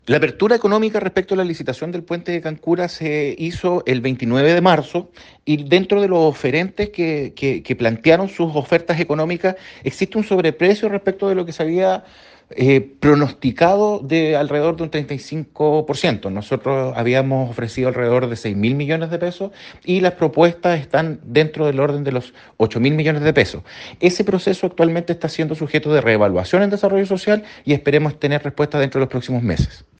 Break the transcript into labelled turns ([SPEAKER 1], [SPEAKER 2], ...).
[SPEAKER 1] La apertura económica respecto a la licitación del puente de Cancura se hizo el 29 de marzo y dentro de los oferentes que plantearon sus ofertas económicas existe un sobreprecio respecto de lo que se había pronosticado de alrededor de un 35%. Nosotros habíamos ofrecido alrededor de 6.000 millones de pesos y las propuestas están dentro del orden de los 8.000 millones de pesos. Ese proceso actualmente está siendo sujeto de reevaluación en desarrollo social y esperemos tener respuesta dentro de los próximos meses.